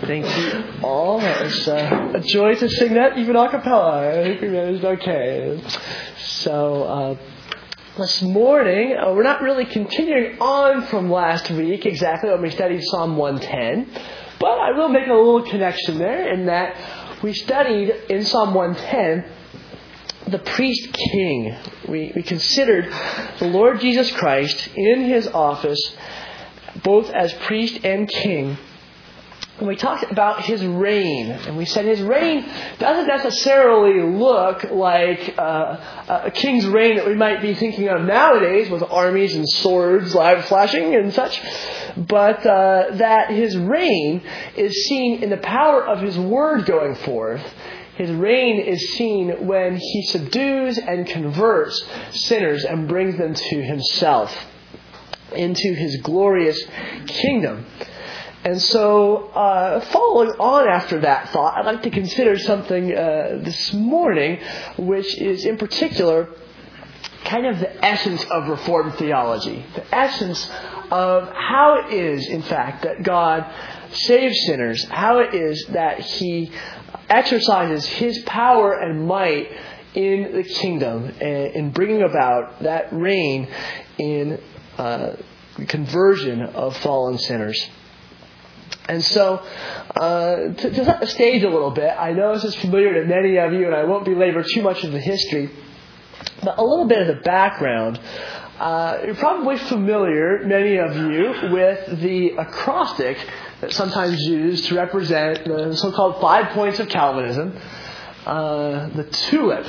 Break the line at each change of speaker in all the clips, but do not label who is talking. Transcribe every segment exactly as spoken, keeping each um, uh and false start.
Thank you all. It was uh, a joy to sing that, even a cappella. I think we managed okay. So, uh, this morning, uh, we're not really continuing on from last week exactly when we studied Psalm one ten, but I will make a little connection there in that we studied in Psalm one ten the priest king. We, we considered the Lord Jesus Christ in his office both as priest and king. And we talked about his reign, and we said his reign doesn't necessarily look like uh, a king's reign that we might be thinking of nowadays with armies and swords live flashing and such, but uh, that his reign is seen in the power of his word going forth. His reign is seen when he subdues and converts sinners and brings them to himself, into his glorious kingdom. And so, uh, following on after that thought, I'd like to consider something uh, this morning, which is in particular kind of the essence of Reformed theology. The essence of how it is, in fact, that God saves sinners. How it is that He exercises His power and might in the kingdom, in bringing about that reign in uh, conversion of fallen sinners. And so, uh, to, to set the stage a little bit, I know this is familiar to many of you, and I won't belabor too much of the history, but a little bit of the background. Uh, you're probably familiar, many of you, with the acrostic that's sometimes used to represent the so-called five points of Calvinism, uh, the TULIP.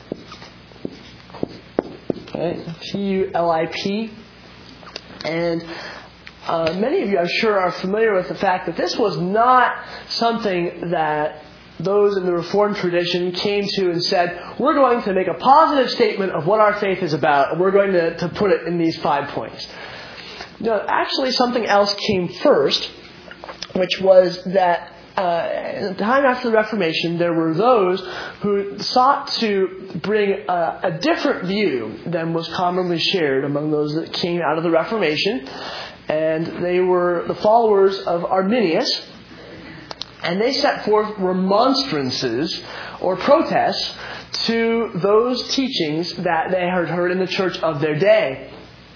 Okay, T U L I P. And Uh, many of you, I'm sure, are familiar with the fact that this was not something that those in the Reformed tradition came to and said, we're going to make a positive statement of what our faith is about, and we're going to, to put it in these five points. No, actually something else came first, which was that uh, at the time after the Reformation, there were those who sought to bring a, a different view than was commonly shared among those that came out of the Reformation. And they were the followers of Arminius, and they set forth remonstrances or protests to those teachings that they had heard in the church of their day.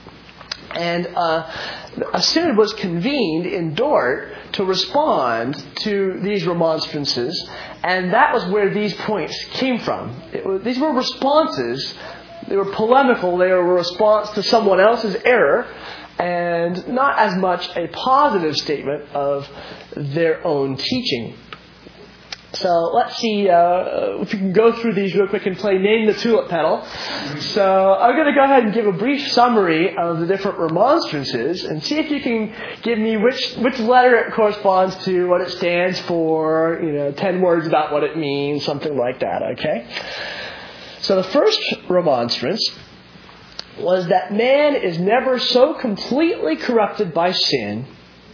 And uh, a synod was convened in Dort to respond to these remonstrances, and that was where these points came from. It was, these were responses. They were polemical. They were a response to someone else's error, and not as much a positive statement of their own teaching. So let's see uh, if we can go through these real quick and play Name the Tulip Petal. So I'm going to go ahead and give a brief summary of the different remonstrances and see if you can give me which which letter it corresponds to, what it stands for, you know, ten words about what it means, something like that, okay? So the first remonstrance was that man is never so completely corrupted by sin.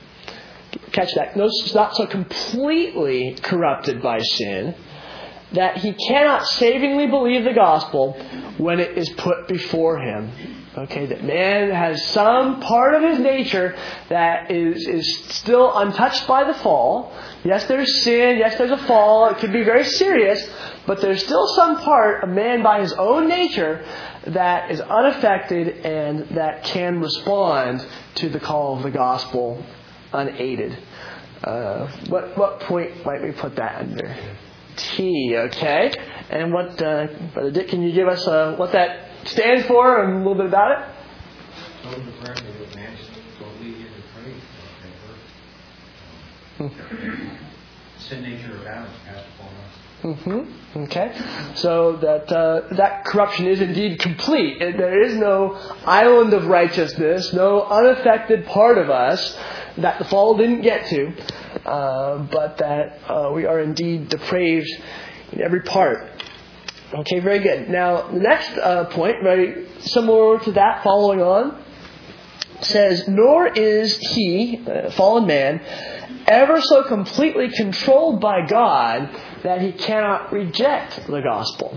Catch that. No, it's not so completely corrupted by sin that he cannot savingly believe the gospel when it is put before him. Okay, that man has some part of his nature that is, is still untouched by the fall. Yes, there's sin. Yes, there's a fall. It could be very serious. But there's still some part of man by his own nature that is unaffected and that can respond to the call of the gospel unaided. Uh, what what point might we put that under? T, okay. And what, uh, Brother Dick, can you give us uh, what that stands for and a little bit about it?
Sin nature of Adam passed upon us.
Mm-hmm. Okay. So that uh, that corruption is indeed complete. There is no island of righteousness, no unaffected part of us that the fall didn't get to, uh, but that uh, we are indeed depraved in every part. Okay, very good. Now, the next uh, point, very similar to that, following on, says, nor is he, uh, fallen man, ever so completely controlled by God that he cannot reject the gospel.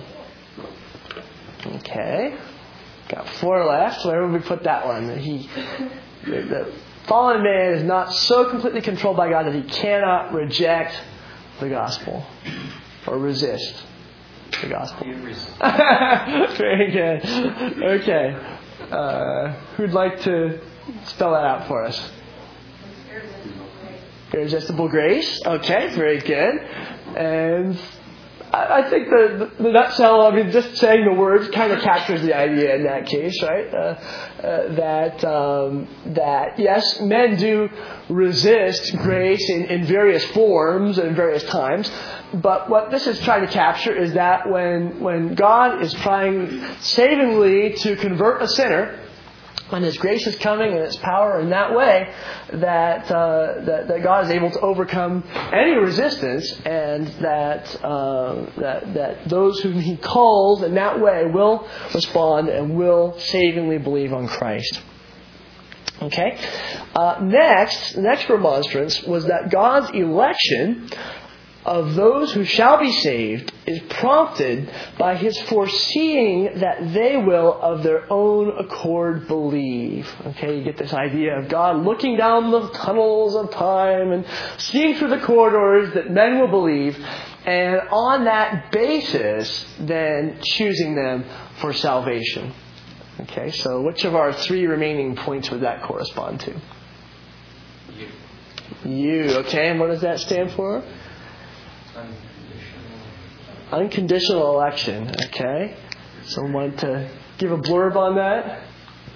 Okay. Got four left. Where would we put that one? He, the, the fallen man is not so completely controlled by God that he cannot reject the gospel or resist the gospel. Very good. Okay. Uh, who'd like to spell that out for us? Irresistible grace. Okay, very good. And I think the, the, the nutshell, I mean, just saying the words kind of captures the idea in that case, right? Uh, uh, that, um, that, yes, men do resist grace in, in various forms and various times. But what this is trying to capture is that when, when God is trying savingly to convert a sinner, when His grace is coming and His power in that way, that, uh, that that God is able to overcome any resistance, and that uh, that that those whom He calls in that way will respond and will savingly believe on Christ. Okay. Uh, next, the next remonstrance was that God's election of those who shall be saved is prompted by His foreseeing that they will of their own accord believe. Okay, you get this idea of God looking down the tunnels of time and seeing through the corridors that men will believe, and on that basis then choosing them for salvation. Okay, so which of our three remaining points would that correspond to? You. You, okay, and what does that stand for? Unconditional. Unconditional election. Okay. Someone want to give a blurb on that?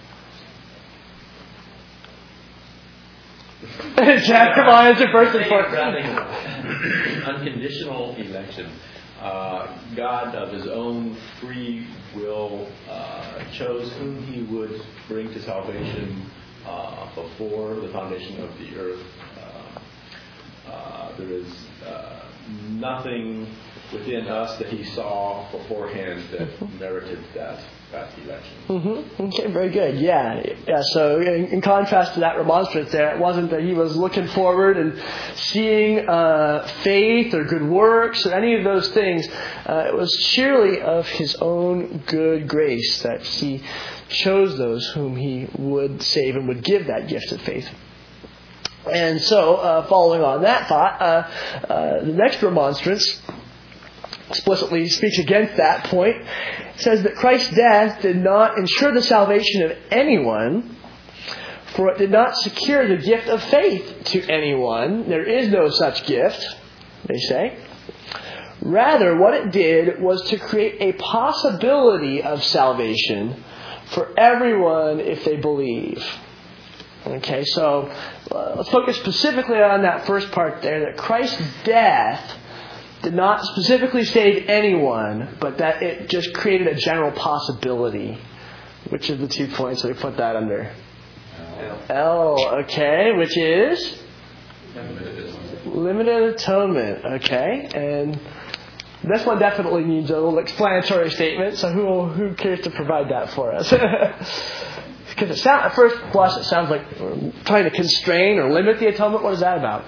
Jack, come on, answer first and foremost.
Unconditional election. Uh, God, of His own free will, uh, chose whom He would bring to salvation uh, before the foundation of the earth. Uh, uh, there is uh, nothing within us that He saw beforehand that mm-hmm. merited that, that election. Mm-hmm.
Okay, very good. Yeah, yeah. So in, in contrast to that remonstrance, there, it wasn't that He was looking forward and seeing uh, faith or good works or any of those things. Uh, it was surely of His own good grace that He chose those whom He would save and would give that gift of faith. And so, uh, following on that thought, uh, uh, the next remonstrance explicitly speaks against that point. It says that Christ's death did not ensure the salvation of anyone, for it did not secure the gift of faith to anyone. There is no such gift, they say. Rather, what it did was to create a possibility of salvation for everyone if they believe. Okay, so uh, let's focus specifically on that first part there, that Christ's death did not specifically save anyone, but that it just created a general possibility. Which of the two points do we put that under? L. L, okay, which is? Limited atonement, okay. And this one definitely needs a little explanatory statement, so who who cares to provide that for us? Because it sound, at first blush, it sounds like we're trying to constrain or limit the atonement. What is that about?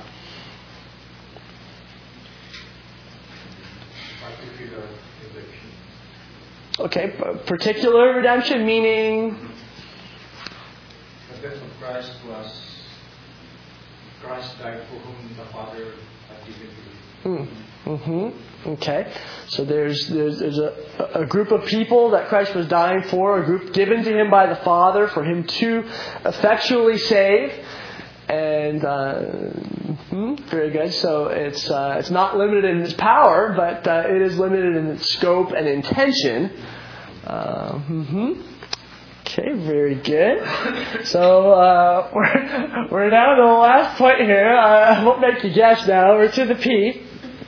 Okay, particular redemption, meaning?
The death of Christ was Christ died for whom the Father had given to him.
Mm-hmm. Okay, so there's there's, there's a, a group of people that Christ was dying for, a group given to Him by the Father for Him to effectually save. And uh, mm-hmm, very good. So it's uh, it's not limited in its power, but uh, it is limited in its scope and intention. Uh, mm-hmm. Okay, very good. So uh, we're we're down to the last point here. I won't make you guess now. We're to the P.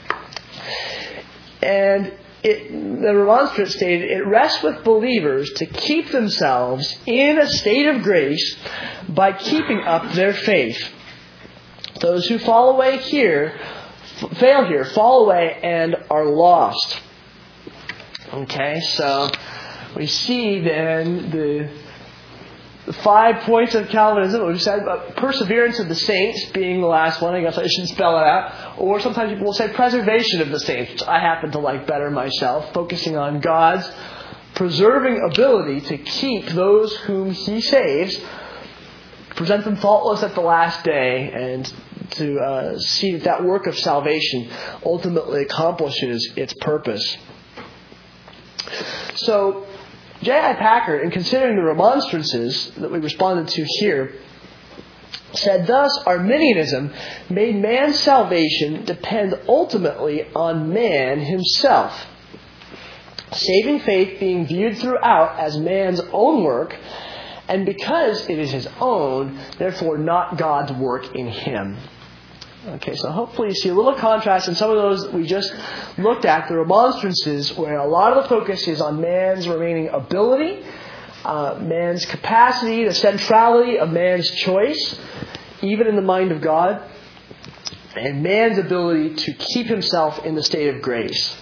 And it, the remonstrance stated, it rests with believers to keep themselves in a state of grace by keeping up their faith. Those who fall away here, f- fail here, fall away and are lost. Okay, so we see then the The five points of Calvinism, we said about perseverance of the saints being the last one. I guess I should spell it out. Or sometimes people will say preservation of the saints, which I happen to like better myself, focusing on God's preserving ability to keep those whom He saves present them faultless at the last day, and to uh, see that that work of salvation ultimately accomplishes its purpose. So, J I Packer, in considering the remonstrances that we responded to here, said, thus, Arminianism made man's salvation depend ultimately on man himself. Saving faith being viewed throughout as man's own work, and because it is his own, therefore not God's work in him. Okay, so hopefully you see a little contrast in some of those that we just looked at, the remonstrances, where a lot of the focus is on man's remaining ability, uh, man's capacity, the centrality of man's choice, even in the mind of God, and man's ability to keep himself in the state of grace.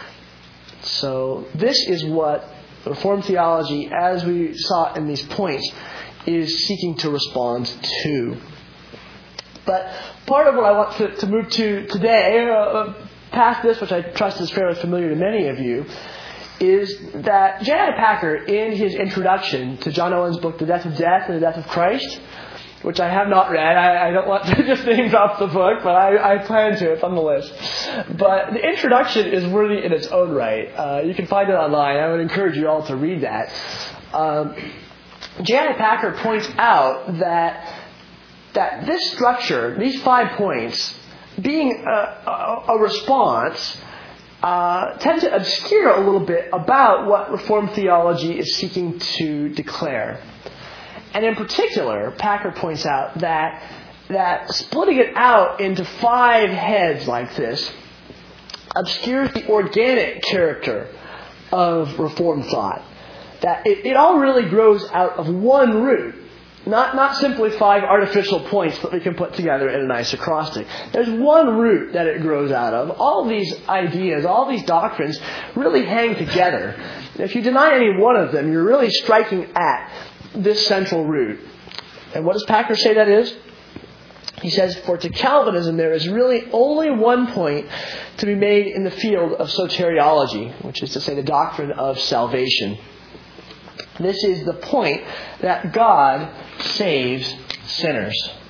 So this is what Reformed theology, as we saw in these points, is seeking to respond to. But part of what I want to, to move to today, uh, past this, which I trust is fairly familiar to many of you, is that J I Packer, in his introduction to John Owen's book, The Death of Death and the Death of Christ, which I have not read. I, I don't want to just name drop the book, but I, I plan to. It's on the list. But the introduction is worthy in its own right. Uh, you can find it online. I would encourage you all to read that. Um, J I Packer points out that that this structure, these five points, being a, a, a response, uh, tend to obscure a little bit about what Reformed theology is seeking to declare. And in particular, Packer points out that that splitting it out into five heads like this obscures the organic character of Reformed thought. That it, it all really grows out of one root. Not not simply five artificial points that we can put together in a nice acrostic. There's one root that it grows out of. All these ideas, all these doctrines really hang together. If you deny any one of them, you're really striking at this central root. And what does Packer say that is? He says, for to Calvinism there is really only one point to be made in the field of soteriology, which is to say the doctrine of salvation. This is the point that God saves sinners.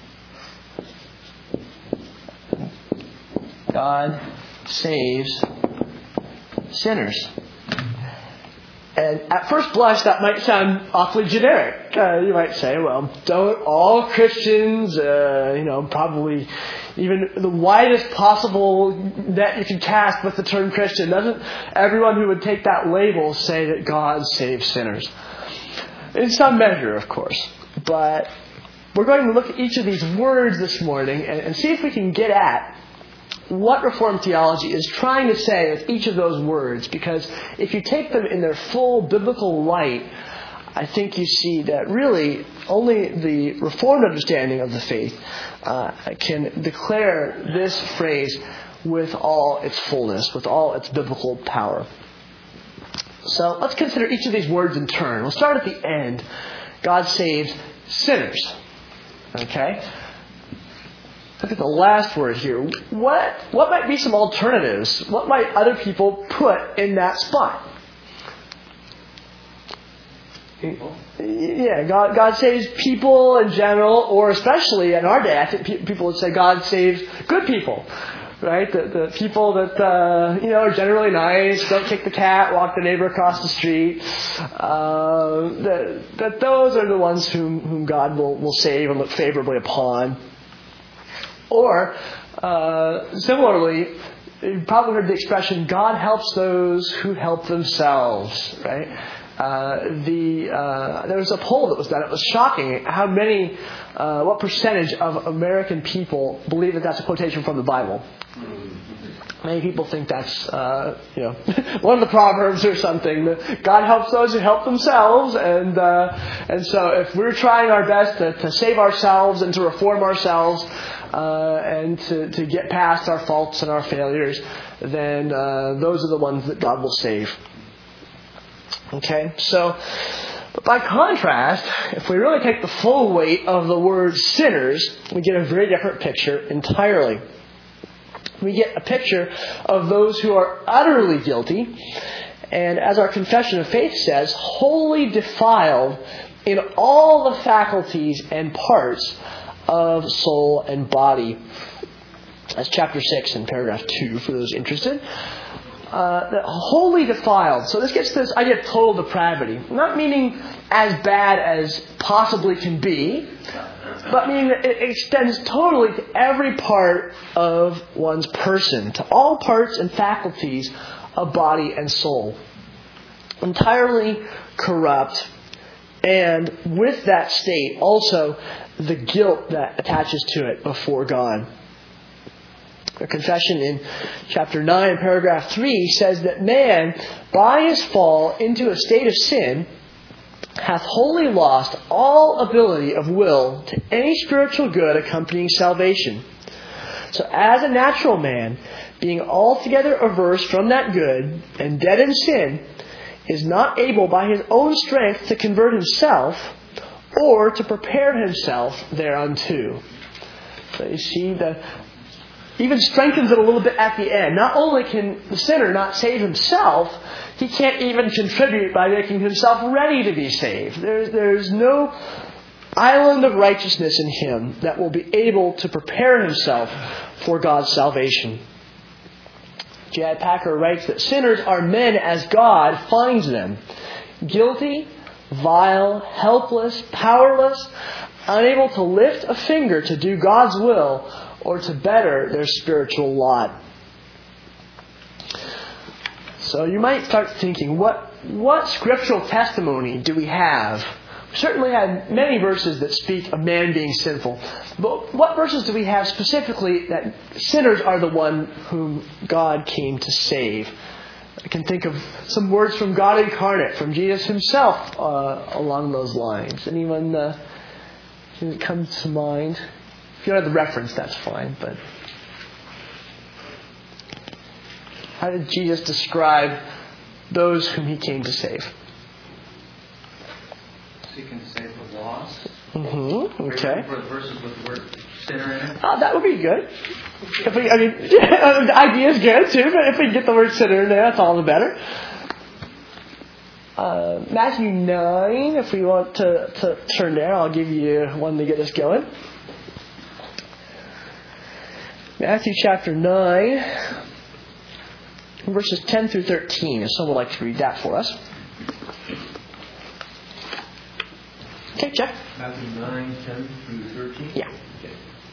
God saves sinners. And at first blush, that might sound awfully generic. Uh, you might say, well, don't all Christians, uh, you know, probably even the widest possible net you can cast with the term Christian, doesn't everyone who would take that label say that God saves sinners? In some measure, of course. But we're going to look at each of these words this morning and, and see if we can get at what Reformed theology is trying to say with each of those words. Because if you take them in their full biblical light, I think you see that really only the Reformed understanding of the faith uh, can declare this phrase with all its fullness, with all its biblical power. So let's consider each of these words in turn. We'll start at the end. God saves sinners. Okay? Look at the last word here. What what might be some alternatives? What might other people put in that spot? People. Yeah, God God saves people in general, or especially in our day, I think people would say God saves good people. Right? The, the people that, uh, you know, are generally nice, don't kick the cat, walk the neighbor across the street. Uh, that, that those are the ones whom, whom God will, will save and look favorably upon. Or, uh, similarly, you've probably heard the expression, God helps those who help themselves, right? Uh, the uh, there was a poll that was done. It was shocking how many, uh, what percentage of American people believe that that's a quotation from the Bible. Many people think that's, uh, you know, one of the Proverbs or something. God helps those who help themselves, and uh, and so if we're trying our best to, to save ourselves and to reform ourselves uh, and to, to get past our faults and our failures, then uh, those are the ones that God will save. Okay, so but by contrast, if we really take the full weight of the word sinners, we get a very different picture entirely. We get a picture of those who are utterly guilty, and as our confession of faith says, wholly defiled in all the faculties and parts of soul and body. That's chapter six in paragraph two for those interested. Uh, wholly defiled. So this gets to this idea of total depravity. Not meaning as bad as possibly can be, but meaning that it extends totally to every part of one's person, to all parts and faculties of body and soul. Entirely corrupt, and with that state also the guilt that attaches to it before God. A confession in chapter nine, paragraph three says that man, by his fall into a state of sin, hath wholly lost all ability of will to any spiritual good accompanying salvation. So as a natural man, being altogether averse from that good and dead in sin, is not able by his own strength to convert himself or to prepare himself thereunto. So you see, the even strengthens it a little bit at the end. Not only can the sinner not save himself, he can't even contribute by making himself ready to be saved. There's, there's no island of righteousness in him that will be able to prepare himself for God's salvation. J I Packer writes that sinners are men as God finds them. Guilty, vile, helpless, powerless, unable to lift a finger to do God's will or to better their spiritual lot. So you might start thinking, what what scriptural testimony do we have? We certainly have many verses that speak of man being sinful. But what verses do we have specifically that sinners are the one whom God came to save? I can think of some words from God incarnate, from Jesus himself uh, along those lines. Anyone uh, can come to mind? If you don't have the reference, that's fine. But how did Jesus describe those whom he came to save?
Seek and save the lost.
Mm-hmm. Okay.
For the verses with the word sinner in it.
Oh, that would be good. If we, I mean, the idea is good too, but if we get the word sinner in there, that's all the better. Uh, Matthew nine, if we want to, to turn there, I'll give you one to get us going. Matthew chapter nine, verses ten through thirteen, if someone would like to read that for us. Okay, Jeff.
Matthew nine, ten through thirteen?
Yeah.
Okay.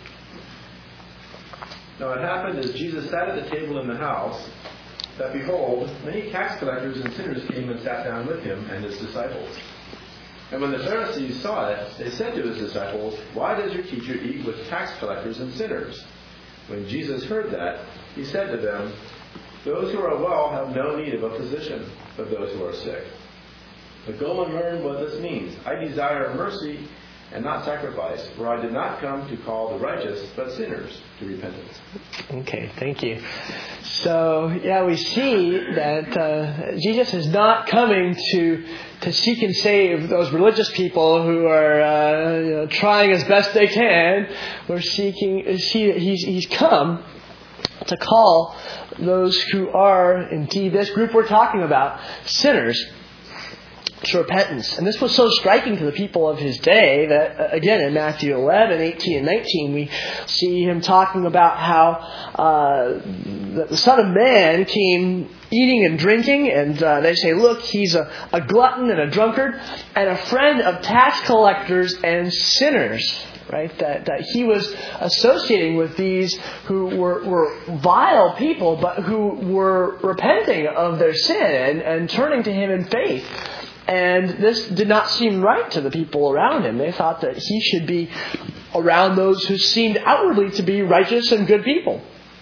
Now it happened as Jesus sat at the table in the house, that behold, many tax collectors and sinners came and sat down with him and his disciples. And when the Pharisees saw it, they said to his disciples, "Why does your teacher eat with tax collectors and sinners?" When Jesus heard that, he said to them, "Those who are well have no need of a physician, but those who are sick. But go and learn what this means. I desire mercy and not sacrifice, for I did not come to call the righteous, but sinners to repentance."
Okay, thank you. So, yeah, we see that uh, Jesus is not coming to to seek and save those religious people who are uh, you know, trying as best they can. We're seeking. See, he's he's come to call those who are indeed this group we're talking about, sinners, to repentance. And this was so striking to the people of his day that, uh, again, in Matthew eleven, eighteen, and nineteen, we see him talking about how uh, the, the Son of Man came eating and drinking, and uh, they say, look, he's a, a glutton and a drunkard, and a friend of tax collectors and sinners. Right, that that he was associating with these who were, were vile people, but who were repenting of their sin and, and turning to him in faith. And this did not seem right to the people around him. They thought that he should be around those who seemed outwardly to be righteous and good people.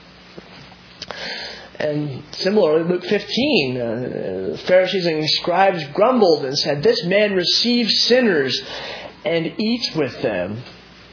And similarly, Luke fifteen, uh, the Pharisees and scribes grumbled and said, "This man receives sinners and eats with them."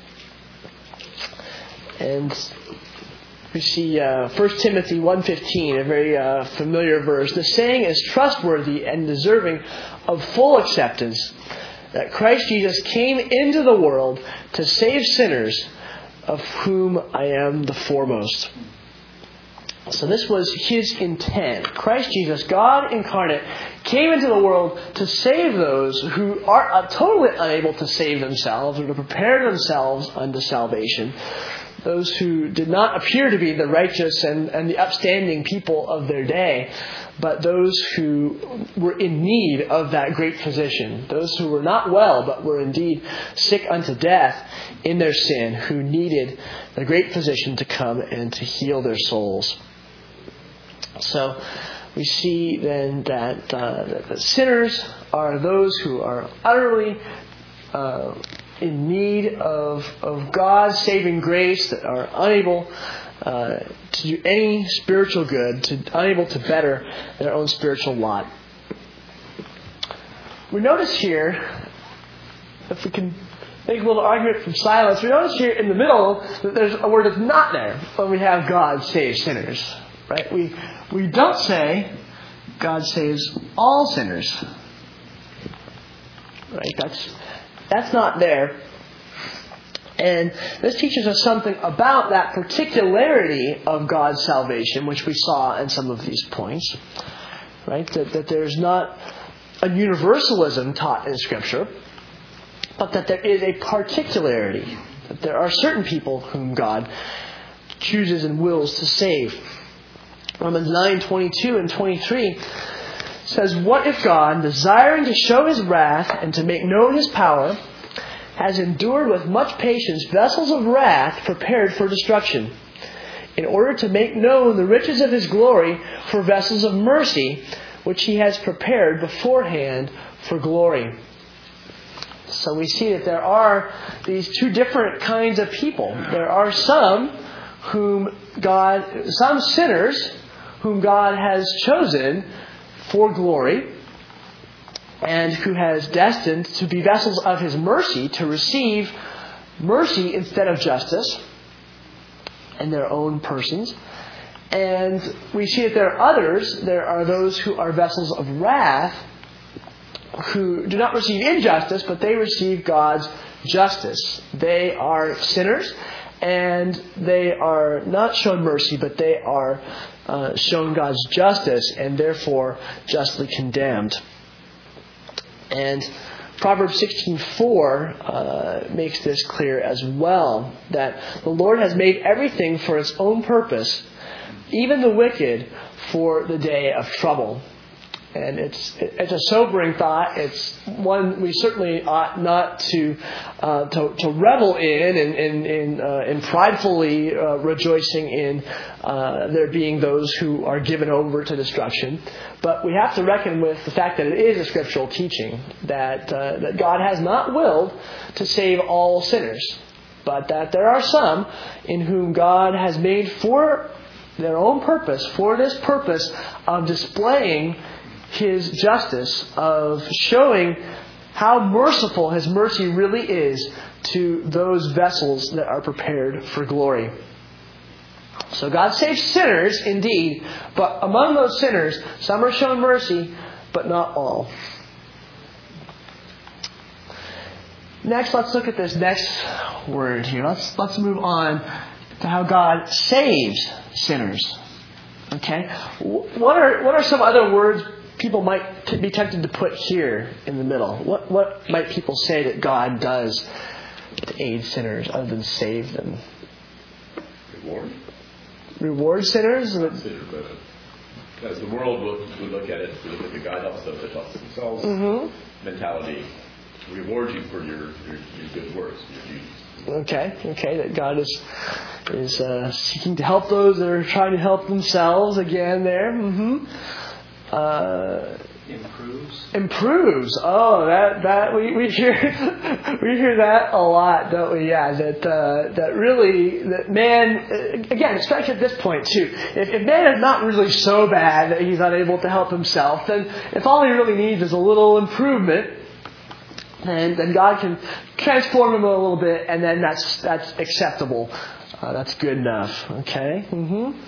And we see uh, First Timothy one fifteen, a very uh, familiar verse. The saying is trustworthy and deserving of full acceptance, that Christ Jesus came into the world to save sinners, of whom I am the foremost. So this was his intent. Christ Jesus, God incarnate, came into the world to save those who are uh, totally unable to save themselves or to prepare themselves unto salvation. Those who did not appear to be the righteous and, and the upstanding people of their day, but those who were in need of that great physician. Those who were not well, but were indeed sick unto death in their sin, who needed the great physician to come and to heal their souls. So we see then that, uh, that the sinners are those who are utterly uh, in need of, of God's saving grace, that are unable uh, to do any spiritual good, to unable to better their own spiritual lot. We notice here, if we can make a little argument from silence, we notice here in the middle that there's a word that's not there when we have God save sinners. Right? We we don't say God saves all sinners. Right? That's that's not there. And this teaches us something about that particularity of God's salvation, which we saw in some of these points. Right? That that there's not a universalism taught in Scripture, but that there is a particularity. That there are certain people whom God chooses and wills to save. Romans nine, twenty-two and twenty-three says, "What if God, desiring to show his wrath and to make known his power, has endured with much patience vessels of wrath prepared for destruction, in order to make known the riches of his glory for vessels of mercy, which he has prepared beforehand for glory." So we see that there are these two different kinds of people. There are some whom God, some sinners whom God has chosen for glory, and who has destined to be vessels of his mercy, to receive mercy instead of justice in their own persons. And we see that there are others, there are those who are vessels of wrath, who do not receive injustice, but they receive God's justice. They are sinners, and they are not shown mercy, but they are uh, shown God's justice, and therefore justly condemned. And Proverbs sixteen four uh, makes this clear as well, that the Lord has made everything for its own purpose, even the wicked for the day of trouble. And it's it's a sobering thought. It's one we certainly ought not to uh, to, to revel in and in in, uh, in pridefully uh, rejoicing in uh, there being those who are given over to destruction. But we have to reckon with the fact that it is a scriptural teaching that uh, that God has not willed to save all sinners, but that there are some in whom God has made for their own purpose, for this purpose of displaying his justice, of showing how merciful his mercy really is to those vessels that are prepared for glory. So God saves sinners indeed, but among those sinners, some are shown mercy, but not all. Next, let's look at this next word here. Let's let's move on to how God saves sinners. Okay? What are what are some other words people might t- be tempted to put here in the middle? What what might people say that God does to aid sinners other than save them?
Reward.
Reward sinners?
Consider, but as the world would, would look at it, we look at the God helps those that help themselves
Mm-hmm.
mentality. Reward you for your, your, your good works, your duties.
Okay, okay, that God is is uh, seeking to help those that are trying to help themselves. Again, there. Mm-hmm. Uh,
improves.
Improves. Oh, that that we, we hear we hear that a lot, don't we? Yeah, that uh, that really that man. Again, it strikes at this point too. If, if man is not really so bad that he's unable to help himself, then if all he really needs is a little improvement, then then God can transform him a little bit, and then that's that's acceptable. Uh, that's good enough. Okay. Mm-hmm.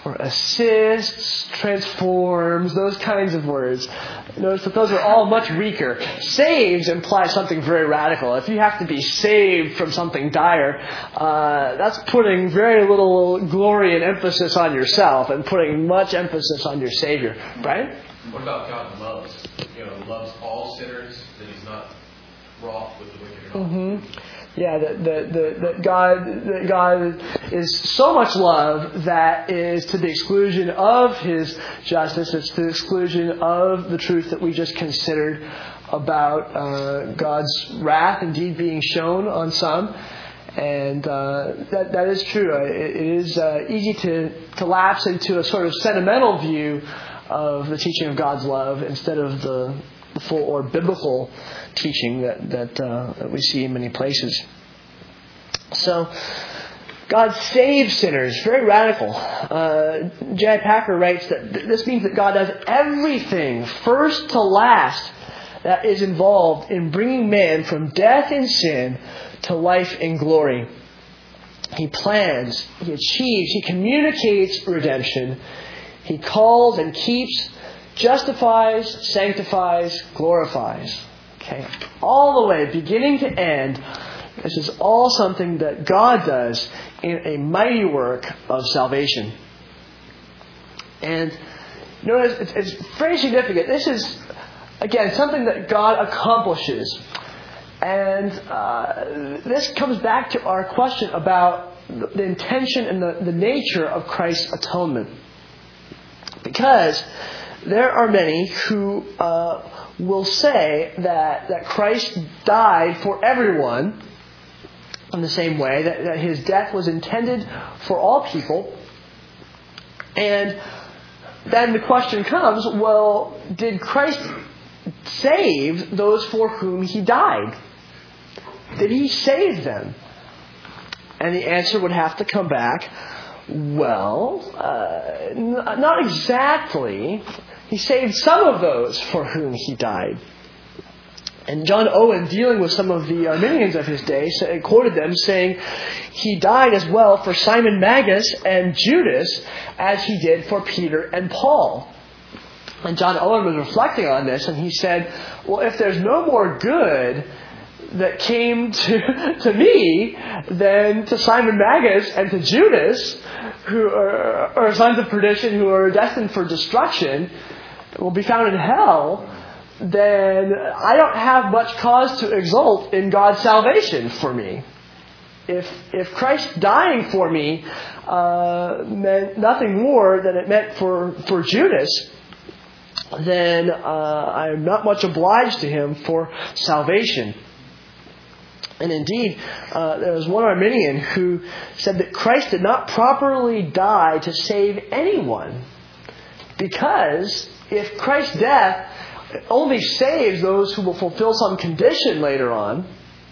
or assists, transforms, those kinds of words. Notice that those are all much weaker. Saves implies something very radical. If you have to be saved from something dire, uh, that's putting very little glory and emphasis on yourself and putting much emphasis on your Savior. Brian?
What about God loves? You know, loves all sinners, that He's not wroth with the wicked at all.
Mm-hmm. Yeah, that that that that God that God is so much love that is to the exclusion of His justice. It's to the exclusion of the truth that we just considered about uh, God's wrath indeed being shown on some. And uh, that that is true. It, it is uh, easy to, to lapse into a sort of sentimental view of the teaching of God's love instead of the full or biblical teaching that that, uh, that we see in many places. So, God saves sinners. Very radical. Uh, J I Packer writes that th- this means that God does everything, first to last, that is involved in bringing man from death and sin to life and glory. He plans, He achieves, He communicates redemption. He calls and keeps, justifies, sanctifies, glorifies. Okay, all the way, beginning to end, this is all something that God does in a mighty work of salvation. And notice it's, it's very significant. This is, again, something that God accomplishes. And uh, this comes back to our question about the intention and the, the nature of Christ's atonement. Because there are many who uh, will say that, that Christ died for everyone in the same way, that, that His death was intended for all people. And then the question comes, well, did Christ save those for whom He died? Did He save them? And the answer would have to come back, well, uh, n- not exactly. He saved some of those for whom He died. And John Owen, dealing with some of the Arminians of his day, quoted them saying, He died as well for Simon Magus and Judas as He did for Peter and Paul. And John Owen was reflecting on this, and he said, well, if there's no more good that came to, to me than to Simon Magus and to Judas, who are, are sons of perdition, who are destined for destruction, will be found in hell, then I don't have much cause to exult in God's salvation for me. If if Christ dying for me uh, meant nothing more than it meant for, for Judas, then uh, I am not much obliged to Him for salvation. And indeed, uh, there was one Arminian who said that Christ did not properly die to save anyone, because if Christ's death only saves those who will fulfill some condition later on,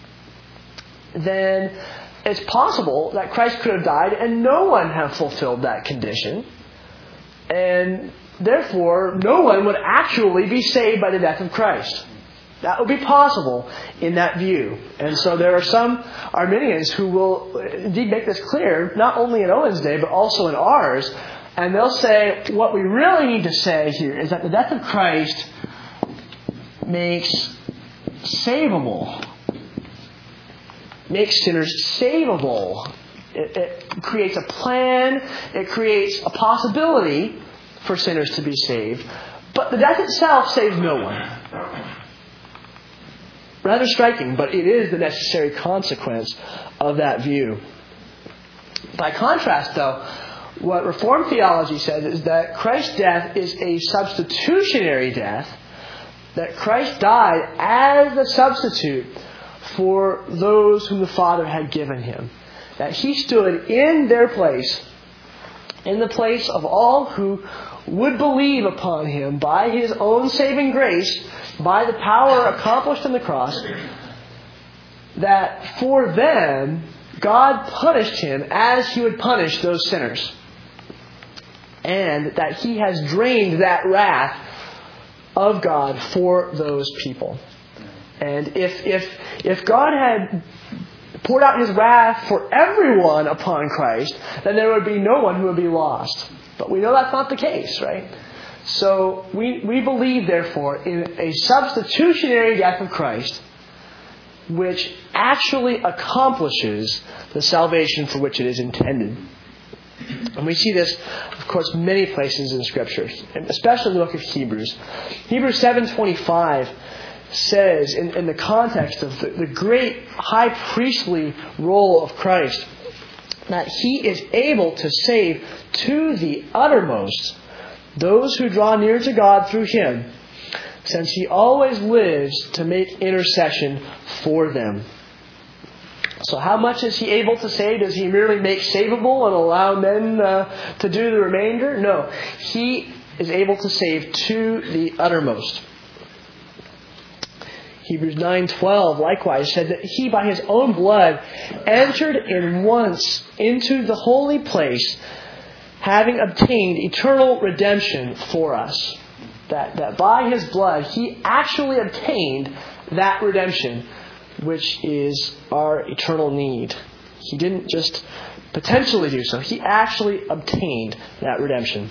then it's possible that Christ could have died and no one have fulfilled that condition. And therefore, no one would actually be saved by the death of Christ. That would be possible in that view. And so there are some Arminians who will indeed make this clear, not only in Owen's day, but also in ours. And they'll say, what we really need to say here is that the death of Christ makes savable, makes sinners savable. It, it creates a plan, it creates a possibility for sinners to be saved. But the death itself saves no one. Rather striking, but it is the necessary consequence of that view. By contrast, though, what Reformed theology says is that Christ's death is a substitutionary death, that Christ died as a substitute for those whom the Father had given Him. That He stood in their place, in the place of all who would believe upon Him by His own saving grace, by the power accomplished on the cross, that for them, God punished Him as He would punish those sinners. And that He has drained that wrath of God for those people. And if if if God had poured out His wrath for everyone upon Christ, then there would be no one who would be lost. But we know that's not the case, right? So we, we believe, therefore, in a substitutionary death of Christ, which actually accomplishes the salvation for which it is intended. And we see this, of course, many places in Scripture, especially in the book of Hebrews. Hebrews seven twenty-five says, in, in the context of the, the great high priestly role of Christ, that He is able to save to the uttermost those who draw near to God through Him, since He always lives to make intercession for them. So how much is He able to save? Does He merely make savable and allow men uh, to do the remainder? No. He is able to save to the uttermost. Hebrews nine twelve likewise said that He by His own blood entered in once into the holy place, having obtained eternal redemption for us. That, that by His blood He actually obtained that redemption, which is our eternal need. He didn't just potentially do so. He actually obtained that redemption.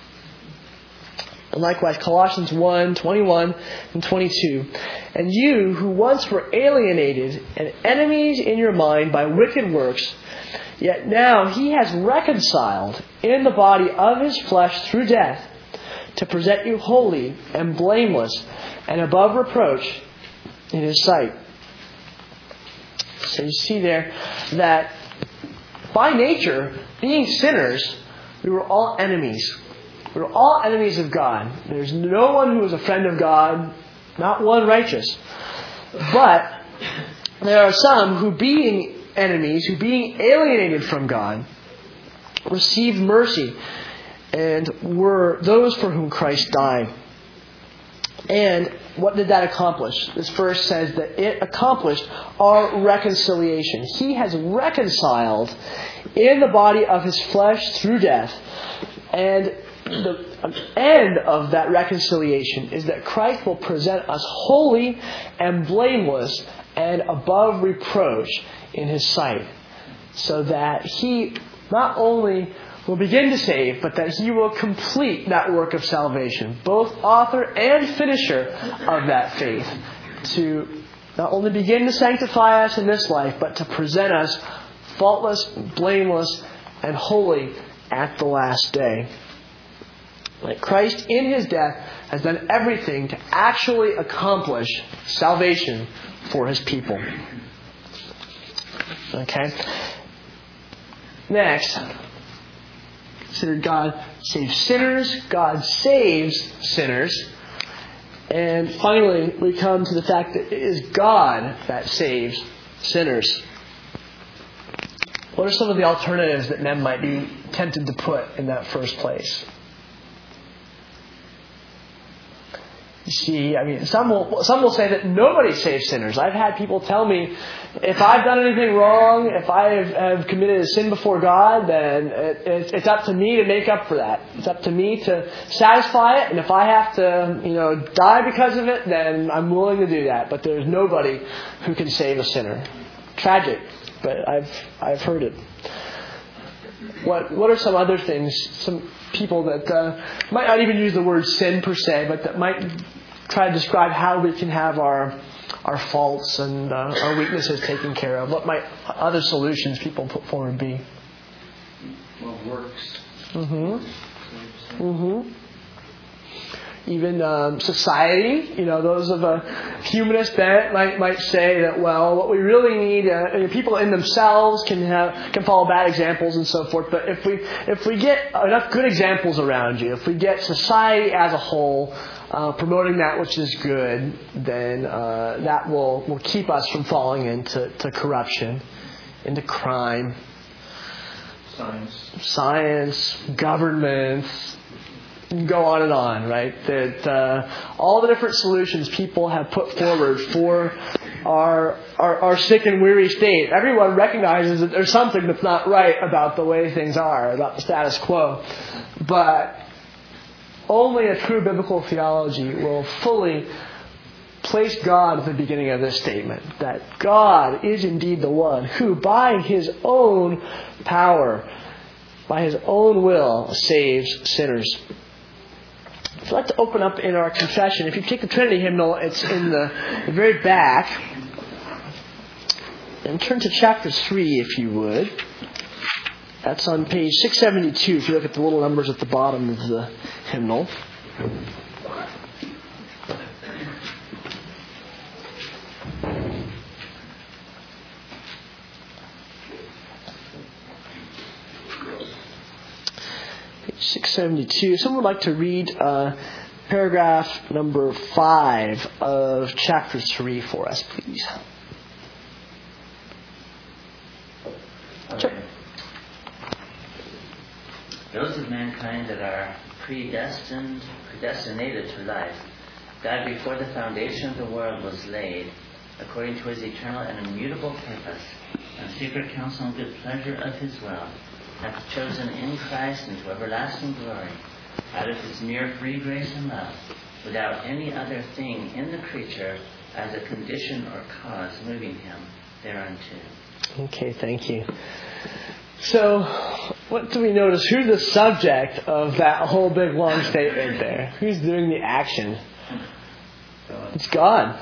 And likewise, Colossians one twenty-one and twenty-two. And you who once were alienated and enemies in your mind by wicked works, yet now He has reconciled in the body of His flesh through death, to present you holy and blameless and above reproach in His sight. So you see there that by nature, being sinners, we were all enemies. We were all enemies of God. There's no one who is a friend of God, not one righteous. But there are some who, being enemies, who being alienated from God, received mercy and were those for whom Christ died. And what did that accomplish? This verse says that it accomplished our reconciliation. He has reconciled in the body of His flesh through death. And the end of that reconciliation is that Christ will present us holy and blameless and above reproach in His sight. So that He not only will begin to save, but that He will complete that work of salvation, both author and finisher of that faith, to not only begin to sanctify us in this life, but to present us faultless, blameless, and holy at the last day. Like Christ in His death has done everything to actually accomplish salvation for His people. Okay? Next, consider God saves sinners. God saves sinners. And finally, we come to the fact that it is God that saves sinners. What are some of the alternatives that men might be tempted to put in that first place? You see, I mean, some will some will say that nobody saves sinners. I've had people tell me, if I've done anything wrong, if I have, have committed a sin before God, then it, it, it's up to me to make up for that. It's up to me to satisfy it, and if I have to, you know, die because of it, then I'm willing to do that. But there's nobody who can save a sinner. Tragic, but I've I've heard it. What what are some other things? Some people that uh, might not even use the word sin per se, but that might try to describe how we can have our our faults and uh, our weaknesses taken care of. What might other solutions people put forward be?
Well, works.
Mm-hmm. Mm-hmm. Even um, society, you know, those of a humanist bent might might say that, well, what we really need, uh, people in themselves can have can follow bad examples and so forth. But if we if we get enough good examples around you, if we get society as a whole uh, promoting that which is good, then uh, that will will keep us from falling into to corruption, into crime,
Science,
science, governments. Go on and on, right? That uh, all the different solutions people have put forward for our, our our sick and weary state. Everyone recognizes that there's something that's not right about the way things are, about the status quo. But only a true biblical theology will fully place God at the beginning of this statement. That God is indeed the one who, by His own power, by His own will, saves sinners. I'd like to open up in our confession. If you take the Trinity hymnal, it's in the, the very back. And turn to chapter three, if you would. That's on page six seventy-two, if you look at the little numbers at the bottom of the hymnal. Page six seventy-two. Someone would like to read uh, paragraph number five of chapter three for us, please.
Okay. Those of mankind that are predestined, predestinated to life, God before the foundation of the world was laid, according to His eternal and immutable purpose, and secret counsel and good pleasure of His will, hath chosen in Christ into everlasting glory, out of His mere free grace and love, without any other thing in the creature as a condition or cause moving Him thereunto.
Okay, thank you. So, what do we notice? Who's the subject of that whole big long statement there? Who's doing the action? It's God.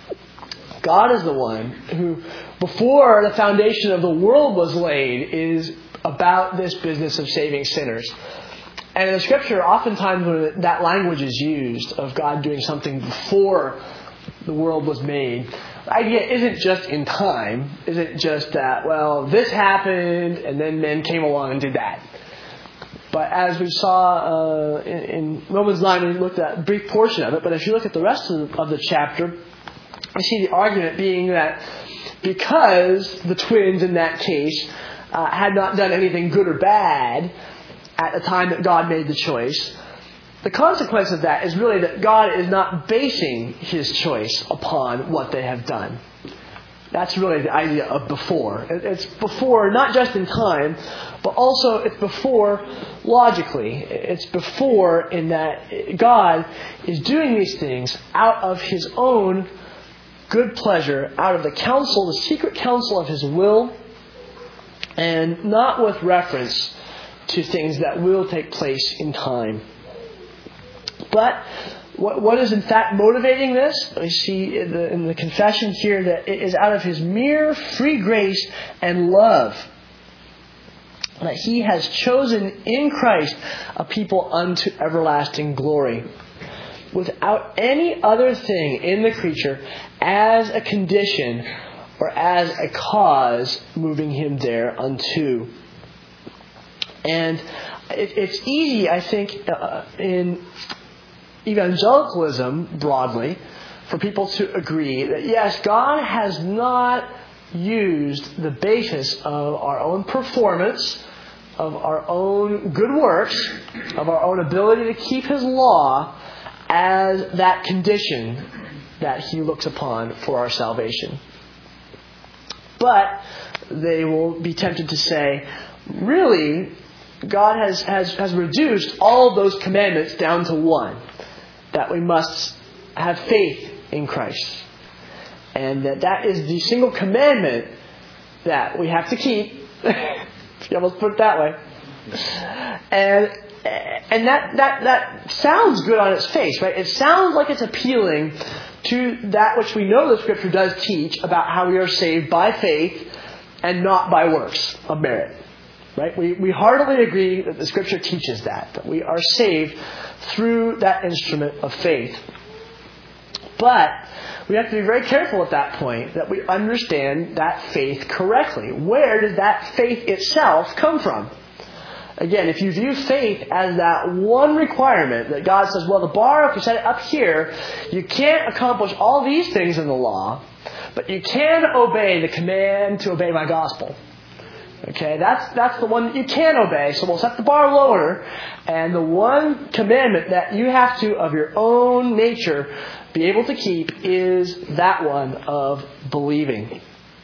God is the one who, before the foundation of the world was laid, is about this business of saving sinners. And in the Scripture, oftentimes when that language is used of God doing something before the world was made, the idea isn't just in time, isn't just that, well, this happened and then men came along and did that. But as we saw uh, in, in Romans nine, we looked at a brief portion of it, but if you look at the rest of the, of the chapter, we see the argument being that because the twins in that case uh, had not done anything good or bad at the time that God made the choice, the consequence of that is really that God is not basing His choice upon what they have done. That's really the idea of before. It's before not just in time, but also it's before logically. It's before in that God is doing these things out of His own good pleasure, out of the counsel, the secret counsel of His will, and not with reference to things that will take place in time. But what, what is in fact motivating this? We see in the, in the confession here that it is out of His mere free grace and love that He has chosen in Christ a people unto everlasting glory, without any other thing in the creature as a condition or as a cause moving Him thereunto. And it, it's easy, I think, uh, in evangelicalism broadly, for people to agree that yes, God has not used the basis of our own performance, of our own good works, of our own ability to keep His law as that condition that He looks upon for our salvation. But they will be tempted to say, really, God has, has, has reduced all of those commandments down to one. That we must have faith in Christ. And that that is the single commandment that we have to keep. If you almost put it that way. And and that, that, that sounds good on its face, right? It sounds like it's appealing to that which we know the Scripture does teach about how we are saved by faith and not by works of merit. Right? We we heartily agree that the Scripture teaches that, that we are saved through that instrument of faith. But we have to be very careful at that point that we understand that faith correctly. Where does that faith itself come from? Again, if you view faith as that one requirement that God says, well, the bar, if you set it up here, you can't accomplish all these things in the law, but you can obey the command to obey my gospel. Okay, that's that's the one that you can obey. So we'll set the bar lower. And the one commandment that you have to, of your own nature, be able to keep is that one of believing.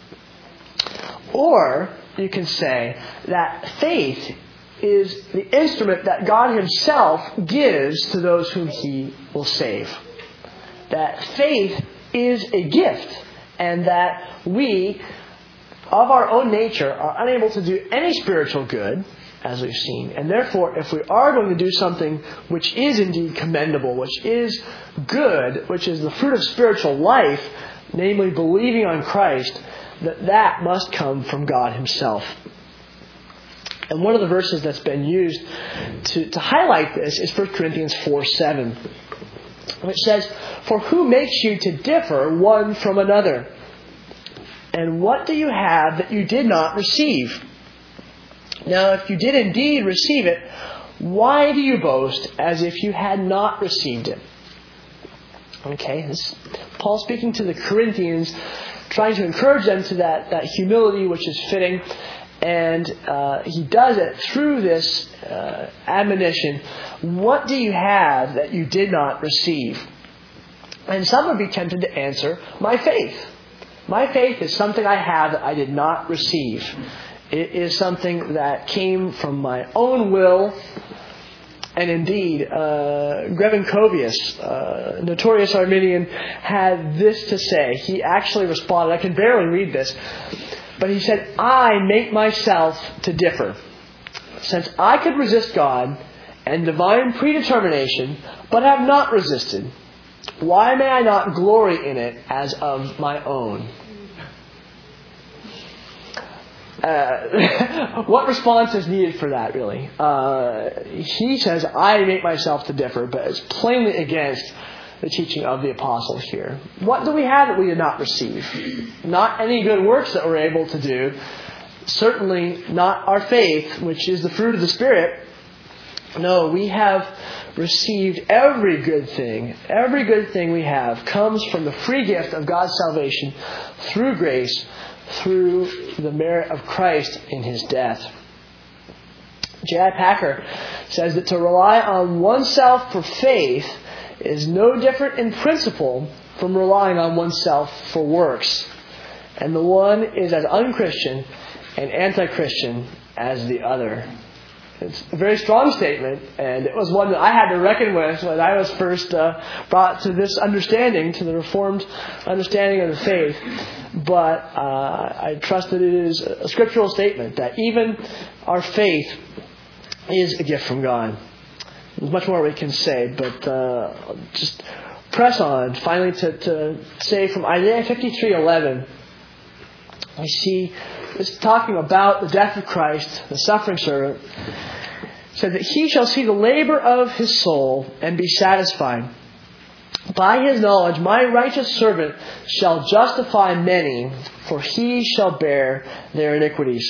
Or you can say that faith is the instrument that God Himself gives to those whom He will save. That faith is a gift, and that we, of our own nature, are unable to do any spiritual good as we've seen. And therefore, if we are going to do something which is indeed commendable, which is good, which is the fruit of spiritual life, namely believing on Christ, that that must come from God Himself. And one of the verses that's been used to, to highlight this is First Corinthians four seven, which says, "For who makes you to differ one from another? And what do you have that you did not receive? Now, if you did indeed receive it, why do you boast as if you had not received it?" Okay, this is Paul speaking to the Corinthians, trying to encourage them to that, that humility which is fitting. And uh, he does it through this uh, admonition. What do you have that you did not receive? And some would be tempted to answer, my faith. My faith is something I have that I did not receive. It is something that came from my own will. And indeed, uh, Grevencovius, uh, notorious Arminian, had this to say. He actually responded, I can barely read this, but he said, "I make myself to differ. Since I could resist God and divine predetermination, but have not resisted, why may I not glory in it as of my own?" Uh, what response is needed for that, really? Uh, he says, "I make myself to differ," but it's plainly against the teaching of the apostles here. What do we have that we did not receive? Not any good works that we're able to do. Certainly not our faith, which is the fruit of the Spirit. No, we have received every good thing. Every good thing we have comes from the free gift of God's salvation through grace, through the merit of Christ in His death. J I Packer says that to rely on oneself for faith is no different in principle from relying on oneself for works. And the one is as unchristian and anti-Christian as the other. It's a very strong statement, and it was one that I had to reckon with when I was first uh, brought to this understanding, to the Reformed understanding of the faith. But uh, I trust that it is a scriptural statement, that even our faith is a gift from God. There's much more we can say, but uh, just press on. Finally, to, to say from Isaiah fifty-three eleven, we see this talking about the death of Christ, the suffering servant. It said that He shall see the labor of His soul and be satisfied. By His knowledge, my righteous servant shall justify many, for He shall bear their iniquities.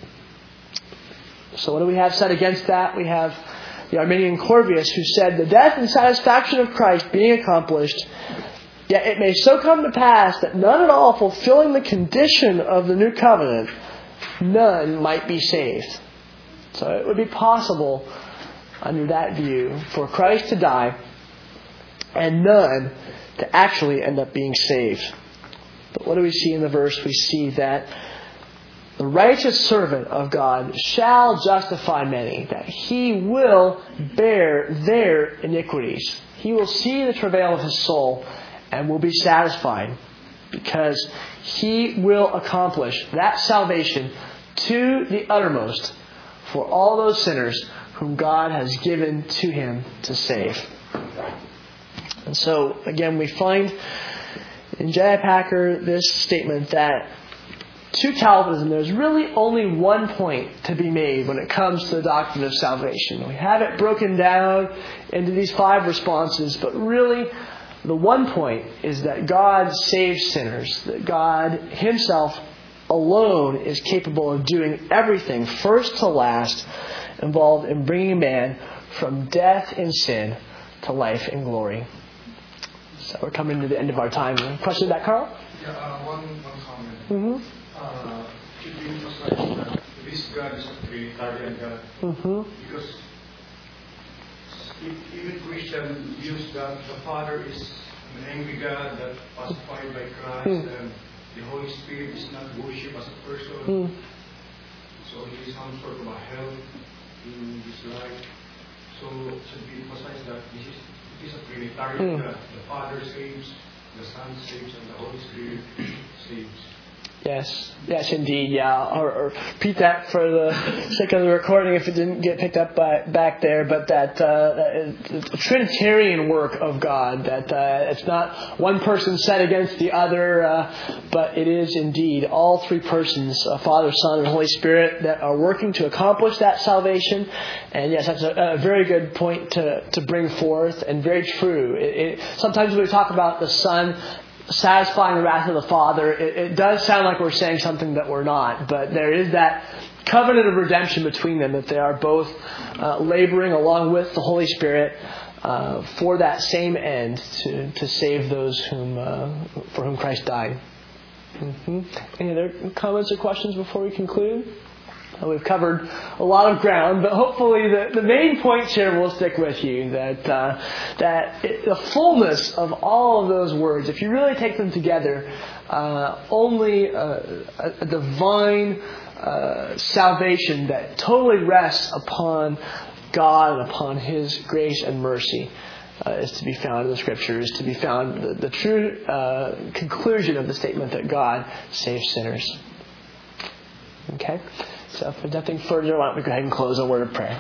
So what do we have said against that? We have the Arminian Corvius, who said, the death and satisfaction of Christ being accomplished, yet it may so come to pass that none at all fulfilling the condition of the new covenant, none might be saved. So it would be possible, under that view, for Christ to die and none to actually end up being saved. But what do we see in the verse? We see that the righteous servant of God shall justify many, that He will bear their iniquities. He will see the travail of His soul and will be satisfied, because He will accomplish that salvation to the uttermost for all those sinners whom God has given to Him to save. And so, again, we find in J I Packer this statement that to Calvinism, there's really only one point to be made when it comes to the doctrine of salvation. We have it broken down into these five responses, but really the one point is that God saves sinners, that God Himself alone is capable of doing everything, first to last, involved in bringing man from death in sin to life in glory. So we're coming to the end of our time. Question about that, Carl?
Yeah, uh, one, one comment.
Mm-hmm.
Uh, it emphasizes that this God is a Trinitarian God.
Mm-hmm.
Because if even Christians use that the Father is an angry God that pacified by Christ, mm. and the Holy Spirit is not worshipped as a person. Mm. So He is some sort of a help in this life. So it should be emphasized that this is it is a Trinitarian
mm.
God. The Father saves, the Son saves, and the Holy Spirit saves.
Yes, yes, indeed, yeah. Or, or repeat that for the sake of the recording if it didn't get picked up by, back there. But that, uh, that the Trinitarian work of God, that uh, it's not one person set against the other, uh, but it is indeed all three persons, uh, Father, Son, and Holy Spirit, that are working to accomplish that salvation. And yes, that's a, a very good point to, to bring forth, and very true. It, it, sometimes when we talk about the Son satisfying the wrath of the Father, it, it does sound like we're saying something that we're not, but there is that covenant of redemption between them, that they are both uh, laboring along with the Holy Spirit uh, for that same end, to, to save those whom uh, for whom Christ died. Mm-hmm. Any other comments or questions before we conclude? Uh, we've covered a lot of ground, but hopefully the, the main points here will stick with you. That uh, that it, the fullness of all of those words, if you really take them together, uh, only uh, a, a divine uh, salvation that totally rests upon God and upon His grace and mercy uh, is to be found in the Scriptures, to be found the, the true uh, conclusion of the statement that God saves sinners. Okay? So if there's nothing further, why don't we go ahead and close a word of prayer.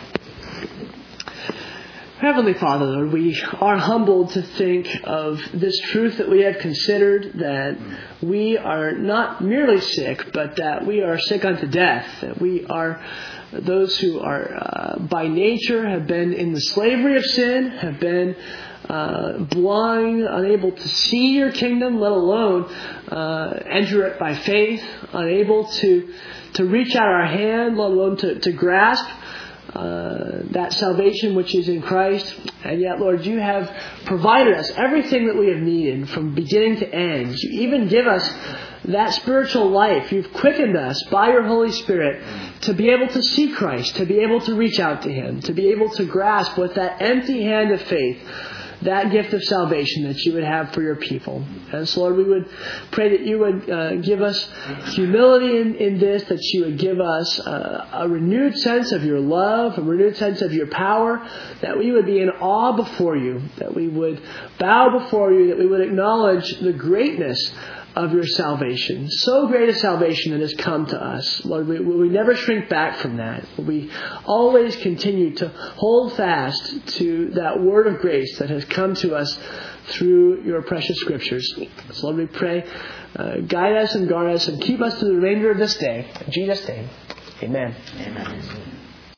Heavenly Father, Lord, we are humbled to think of this truth that we have considered, that we are not merely sick, but that we are sick unto death, that we are those who are uh, by nature have been in the slavery of sin, have been uh, blind, unable to see your kingdom, let alone uh, enter it by faith, unable to to reach out our hand, let alone to, to grasp uh, that salvation which is in Christ. And yet, Lord, you have provided us everything that we have needed from beginning to end. You even give us that spiritual life. You've quickened us by your Holy Spirit to be able to see Christ, to be able to reach out to Him, to be able to grasp with that empty hand of faith that gift of salvation that you would have for your people. And so, Lord, we would pray that you would uh, give us humility in, in this, that you would give us uh, a renewed sense of your love, a renewed sense of your power, that we would be in awe before you, that we would bow before you, that we would acknowledge the greatness of your salvation. So great a salvation that has come to us. Lord, we, we never shrink back from that. We always continue to hold fast to that word of grace that has come to us through your precious Scriptures. So Lord, we pray, uh, guide us and guard us and keep us to the remainder of this day. In Jesus' name, amen.
Amen.